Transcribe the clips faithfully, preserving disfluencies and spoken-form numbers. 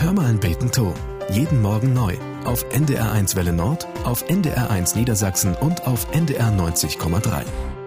Hör mal ein Beten to. Jeden Morgen neu. Auf N D R eins Welle Nord, auf N D R eins Niedersachsen und auf N D R neunzig Komma drei.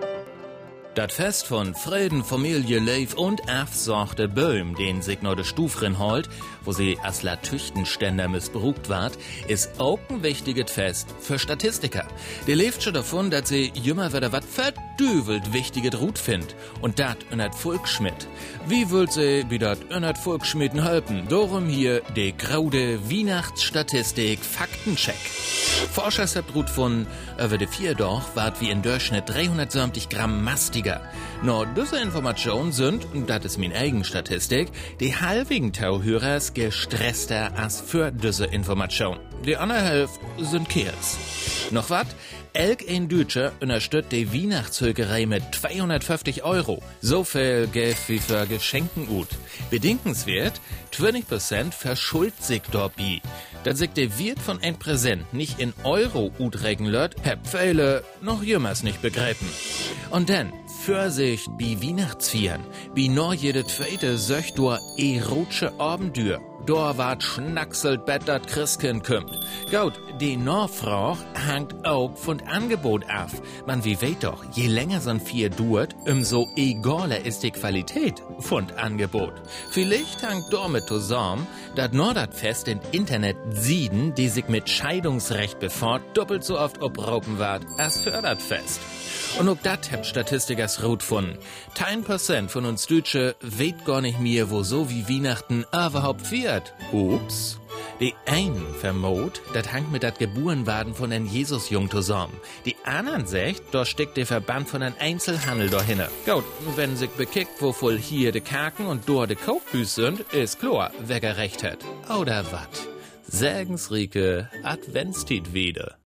Das Fest von Frieden, Familie, Leif und Erfsorte Böhm, den sich noch de Stufrin holt, wo sie als Latüchtenständer missbrucht ward, ist auch ein wichtiges Fest für Statistiker. Die lebt schon davon, dass sie jümmer wieder wat verdüvelt wichtiges Rut findet. Und dat in dat Volksschmidt. Wie wollt sie wie dat in dat Volksschmitten helfen? Darum hier die graude Weihnachtsstatistik Faktencheck. Forscher habt Rut von über de vier Dorf wart wie in Durchschnitt dreihundertsiebzig Gramm mastiger. Nur diese Informationen sind, und das ist meine eigene Statistik, die halbigen Tauhörers gestresster als für diese Information. Die andere Hälfte sind Kerls. Noch wat? Elk ein Deutscher unterstützt die Weihnachtshökerei mit zweihundertfünfzig Euro. So viel Geld wie für Geschenken gut. Bedenkenswert, zwanzig Prozent verschuldet sich dabei. Dass sich der Wirt von ein Präsent nicht in Euro utregen lässt, hab viele noch jemals nicht begreifen. Und dann, Vorsicht bei Weihnachtsfeiern, bei nur jede zweite söcht du erotische Abenteuer. Da wart schnackselt Bett dat Christkind kümmt. Gaut, die Nachfrage hängt auch von Angebot ab. Man wie weet doch, je länger so'n Vier dauert, umso egaler ist die Qualität von Angebot. Vielleicht hängt damit zusammen, dat nur dat Fest in Internet Sieden, die sich mit Scheidungsrecht befahrt, doppelt so oft obraupen ward, als für dat Fest. Und ob dat habt Statistikers Rot von. Ein Prozent von uns Deutsche weet gar nicht mehr, wo so wie Weihnachten überhaupt wird. Ups. Die einen vermut, dat hangt mit dat Geburenwaden von den Jesusjung zusammen. Die anderen sagt, da steckt der Verband von den Einzelhandel dahinter. Gut, wenn sich bekickt, wo voll hier de Kaken und dort de Kaufbüs sind, ist klar, wer gerecht hat. Oder wat? Sägensrieke Adventstied wieder.